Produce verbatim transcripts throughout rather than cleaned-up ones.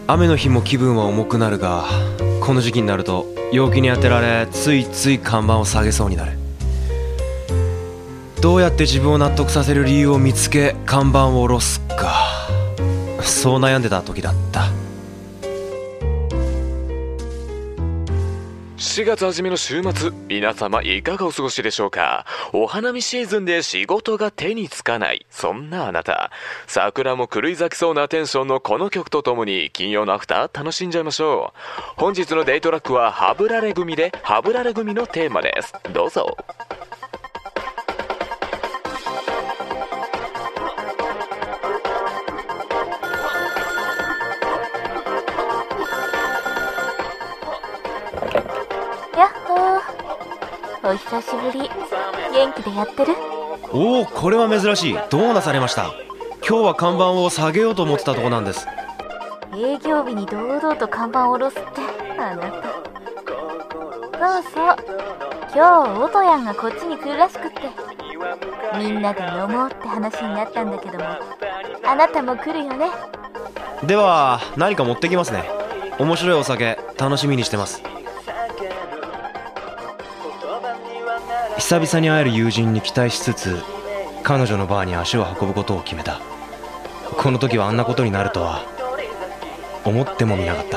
雨の日も気分は重くなるが、この時期になると陽気に当てられ、ついつい看板を下げそうになる。どうやって自分を納得させる理由を見つけ看板を下ろすか、そう悩んでた時だった。 しがつ初めの週末、皆様いかがお過ごしでしょうか。お花見シーズンで仕事が手につかない、そんなあなた、桜も狂い咲きそうなテンションのこの曲とともに金曜のアフター楽しんじゃいましょう。本日のデイトラックはハブラレ組でハブラレ組のテーマです。どうぞ。 お久しぶり。元気でやってる？ おお、これは珍しい。どうなされました？今日は看板を下げようと思ってたとこなんです。 営業日に堂々と看板を下ろすってあなた。そうそう、今日オトヤンがこっちに来るらしくって、みんなで飲もうって話になったんだけども、あなたも来るよね。 では何か持ってきますね。面白いお酒楽しみにしてます。久々に会える友人に期待しつつ、彼女のバーに足を運ぶことを決めた。この時はあんなことになるとは思ってもみなかった。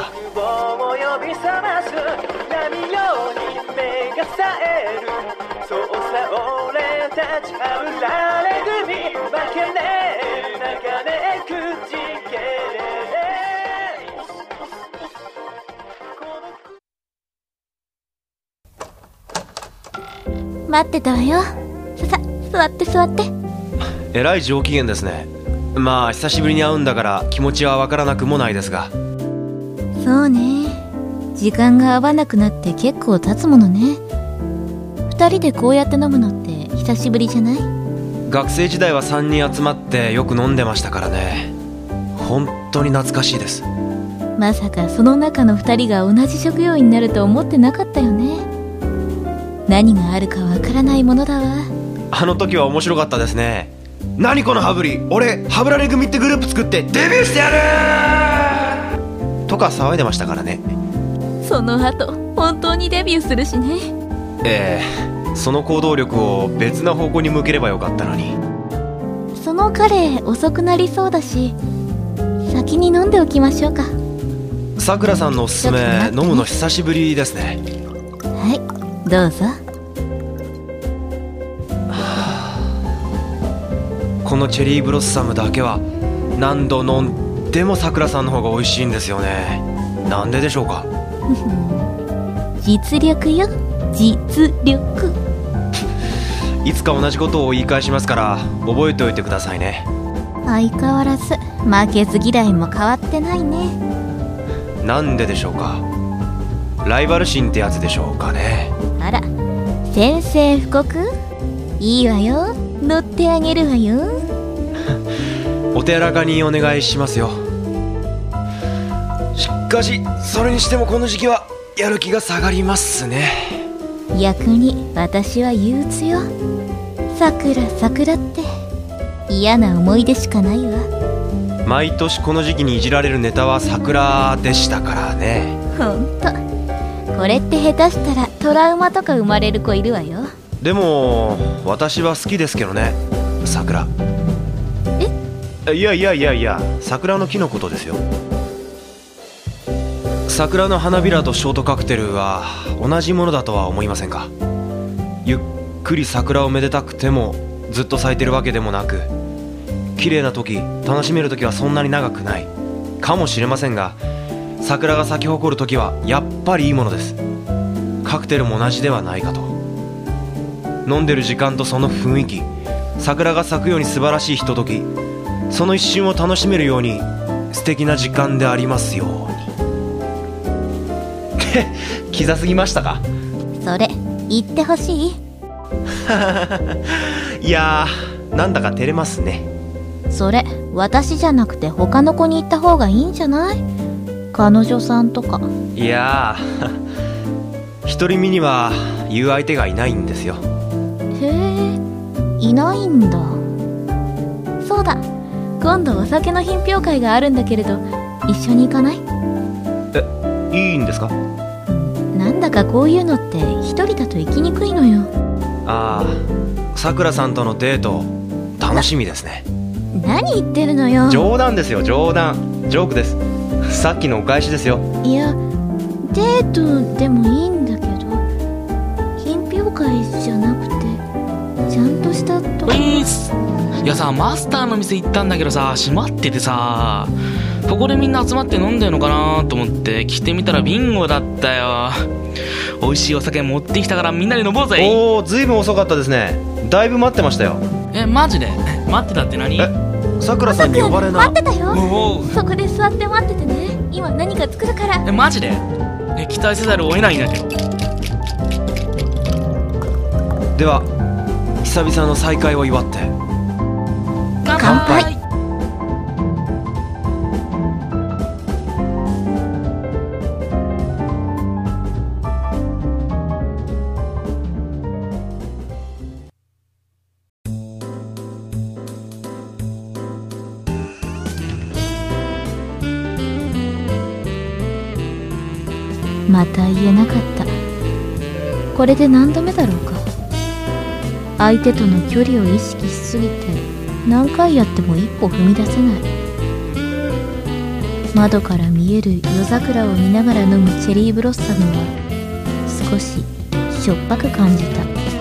待ってたわよ。さ、座って座って。 えらい上機嫌ですね。まあ久しぶりに会うんだから気持ちはわからなくもないですが。 そうね、時間が合わなくなって結構経つものね。二人でこうやって飲むのって久しぶりじゃない？ 学生時代はさんにん集まってよく飲んでましたからね。本当に懐かしいです。 まさかその中の二人が同じ職業になると思ってなかったよね。何があるかわからないものだわ。 あの時は面白かったですね。何このハブリ、俺ハブラレ組ってグループ作ってデビューしてやるとか騒いでましたからね。 その後本当にデビューするしね。 ええ、その行動力を別な方向に向ければよかったのに。 その彼遅くなりそうだし、先に飲んでおきましょうか。 さくらさんのおすすめ、ね、飲むの久しぶりですね。 はい、どうぞ。 このチェリーブロッサムだけは何度飲んでもさくらさんの方が美味しいんですよね。なんででしょうか？ 実力よ、実力。 いつか同じことを言い返しますから覚えておいてくださいね。 相変わらず負けず嫌いも変わってないね。 なんででしょうか？ライバル心ってやつでしょうかね。 あら、宣戦布告？いいわよ、乗ってあげるわよ。 お手柔らかにお願いしますよ。しかしそれにしてもこの時期はやる気が下がりますね。 逆に私は憂鬱よ。さくらさくらって嫌な思い出しかないわ。 毎年この時期にいじられるネタは桜でしたからね。 ほんと、これって下手したらトラウマとか生まれる子いるわよ。 でも私は好きですけどね、桜。え？いやいやいやいや、桜の木のことですよ。桜の花びらとショートカクテルは同じものだとは思いませんか？ゆっくり桜をめでたくてもずっと咲いてるわけでもなく、綺麗な時、楽しめる時はそんなに長くないかもしれませんが、桜が咲き誇る時はやっぱりいいものです。カクテルも同じではないかと。飲んでる時間とその雰囲気、桜が咲くように素晴らしいひととき、その一瞬を楽しめるように素敵な時間でありますように。キザすぎましたか？ それ言ってほしい？ いやー、なんだか照れますね。 それ私じゃなくて他の子に言った方がいいんじゃない？彼女さんとか。 いやー、独り身には言う相手がいないんですよ。 へえ、いないんだ。そうだ、今度お酒の品評会があるんだけれど、一緒に行かない？ え、いいんですか？ なんだかこういうのって一人だと行きにくいのよ。 ああ、さくらさんとのデート楽しみですね。 何言ってるのよ。 冗談ですよ、冗談。ジョークです。さっきのお返しですよ。 いや、デートでもいいんだけど、品評会じゃなくてちゃんとしたとこ。 ウィース。いやさ、マスターの店行ったんだけどさ、閉まっててさ、ここでみんな集まって飲んでるのかなと思って来てみたらビンゴだったよ。美味しいお酒持ってきたからみんなで飲もうぜ。 おお、ずいぶん遅かったですね。だいぶ待ってましたよ。 え、マジで？待ってたって何？ え、さくらさんに呼ばれな。 待ってたよ。 おお、 そこで座って待っててね。今何か作るから。 え、マジで？え、期待せざるを得ないんだけど。 では久々の再会を祝って乾杯。 また言えなかった。これで何度目だろうか。相手との距離を意識しすぎて何回やっても一歩踏み出せない。窓から見える夜桜を見ながら飲むチェリーブロッサムは少ししょっぱく感じた。